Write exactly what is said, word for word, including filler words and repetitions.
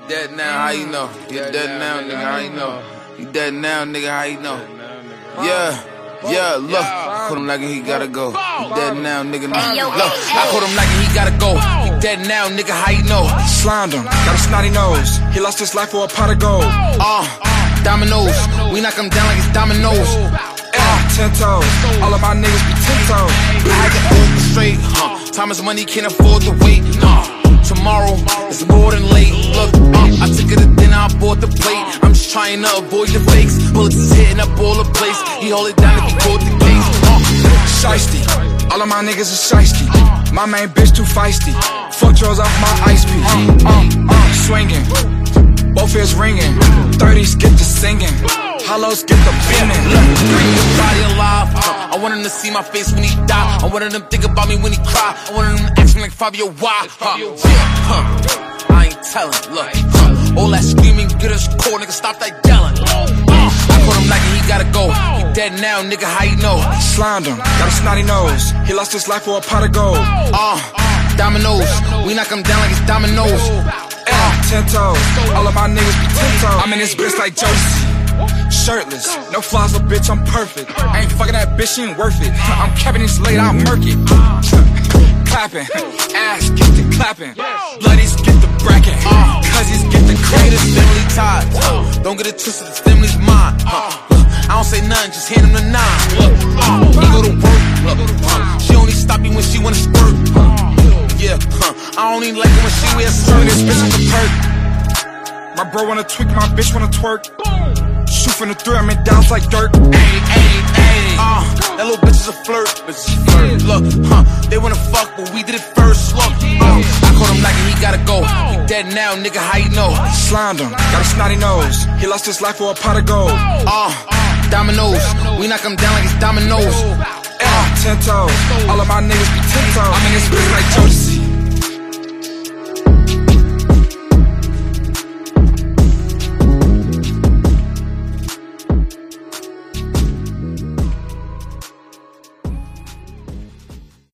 dead now, how you know? You dead now, nigga, how you know? You dead now, nigga, how you know? Yeah. Yeah, look, I caught him like he gotta go. He dead now, nigga. Look, I caught him like he gotta go. He dead now, nigga. How you know? Slimed him, got a snotty nose. He lost his life for a pot of gold. Uh, dominoes, we knock him down like it's dominoes. Uh, ten toes, all of my niggas be ten toes. I had to orchestrate, huh? Time is money, can't afford to wait. Nah, tomorrow is more than late. Look, uh, I took it to dinner, I bought the plate. I'm just trying to avoid the fakes. Bullets is hitting up all the place. He hold it down if he caught the case. Uh, Shiesty, all of my niggas is shiesty. My main bitch too feisty. Fuck drugs off my ice piece. Uh, uh, uh, swinging, both ears ringing. thirties get to singing, hollows get the beaming. Look, bring the body alive. Uh, I want him to see my face when he die. I wanted him to think about me when he cry. I wanted him to ask me like Fabio why. Huh, yeah, huh, I ain't telling. Look, huh, all that screaming, get us cold, nigga. Stop that yelling. Uh, I caught him like he gotta go. He dead now, nigga. How you know? Slimed him, got a snotty nose. He lost his life for a pot of gold. Uh, dominoes, we knock him down like it's dominoes. Uh, ten toes, all of my niggas be ten toes. I'm in this bitch like Josie. Shirtless, no flaws, but bitch, I'm perfect. I ain't fucking that bitch, she ain't worth it. I'm capping this late, I'll murk it. Clapping, ass get the clapping. Bloodies get the bracket, uh, cousins get the credit. Family ties, uh, don't get it twisted, the family's mine. Uh, I don't say nothing, just hand him the nine. Look, uh, he go to work, look, uh, she only stop me when she wanna squirt. Uh, yeah, huh, I only like it when she wears skirt. This bitch with the perk. My bro wanna tweak, my bitch wanna twerk. Shoot from the three, I'm in downs like dirt. Ayy, ayy, ayy. Uh, that little bitch is a flirt. Bitch is a flirt. Look, huh, they wanna fuck, but we did it first. Look, uh, I caught him like he gotta go. He dead now, nigga, how you know? Slimed him, got a snotty nose. He lost his life for a pot of gold. Uh, dominoes, we knock him down like it's dominoes. Uh, ten toes, all of my niggas be ten toes. I'm in this bitch like Josie.